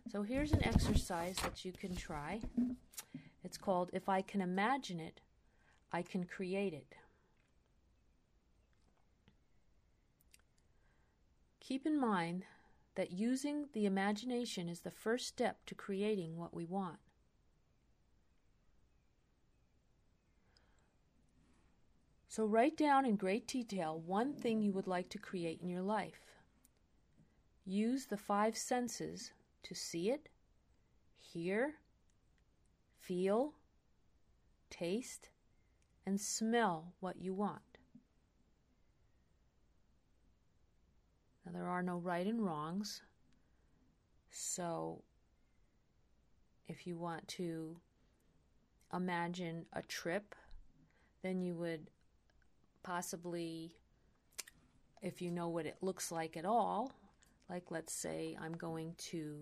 So here's an exercise that you can try. It's called If I Can Imagine It, I Can Create It. Keep in mind that using the imagination is the first step to creating what we want. So write down in great detail one thing you would like to create in your life. Use the 5 senses to see it, hear, feel, taste, and smell what you want. Now, there are no right and wrongs, so if you want to imagine a trip, then you would possibly, if you know what it looks like at all, like let's say I'm going to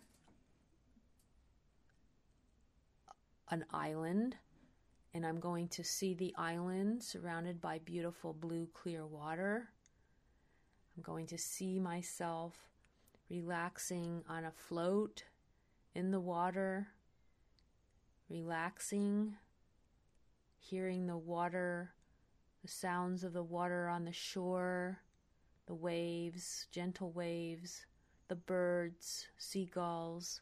an island and I'm going to see the island surrounded by beautiful blue clear water. I'm going to see myself relaxing on a float in the water, relaxing, hearing the water, the sounds of the water on the shore, the waves, gentle waves, the birds, seagulls.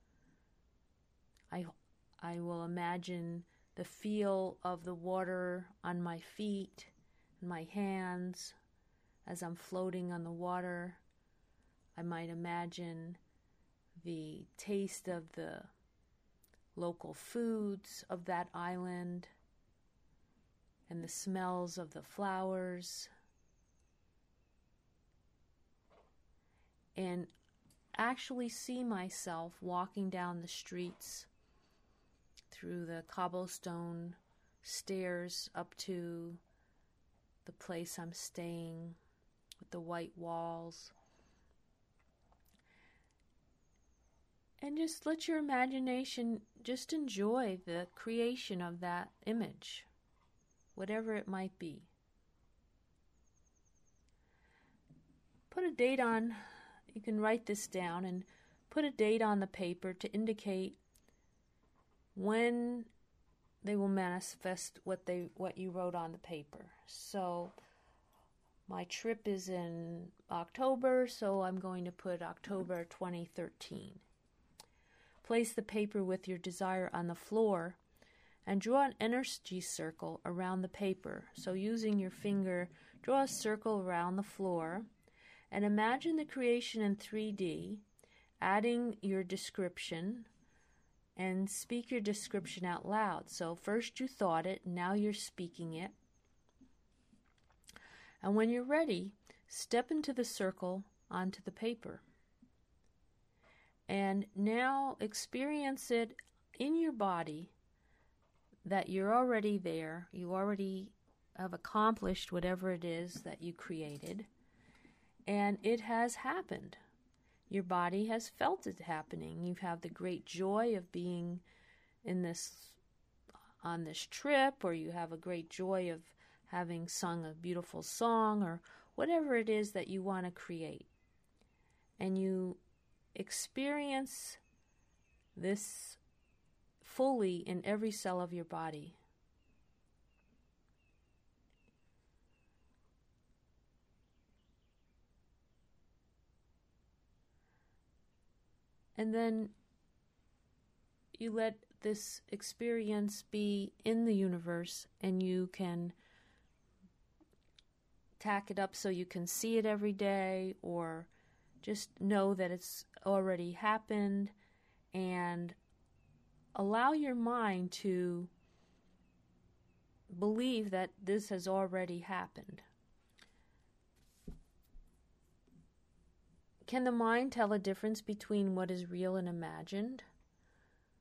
I will imagine the feel of the water on my feet and my hands as I'm floating on the water. I might imagine the taste of the local foods of that island and the smells of the flowers. And actually see myself walking down the streets through the cobblestone stairs up to the place I'm staying with the white walls. And just let your imagination just enjoy the creation of that image, whatever it might be. Put a date on. You can write this down and put a date on the paper to indicate when they will manifest what you wrote on the paper. So my trip is in October, so I'm going to put October 2013. Place the paper with your desire on the floor and draw an energy circle around the paper. So using your finger, draw a circle around the floor and imagine the creation in 3D, adding your description, and speak your description out loud. So first you thought it, now you're speaking it. And when you're ready, step into the circle onto the paper. And now experience it in your body that you're already there. You already have accomplished whatever it is that you created. And it has happened. Your body has felt it happening. You have the great joy of being on this trip, or you have a great joy of having sung a beautiful song, or whatever it is that you want to create. And you experience this fully in every cell of your body. And then you let this experience be in the universe, and you can tack it up so you can see it every day, or just know that it's already happened, and allow your mind to believe that this has already happened. Can the mind tell a difference between what is real and imagined?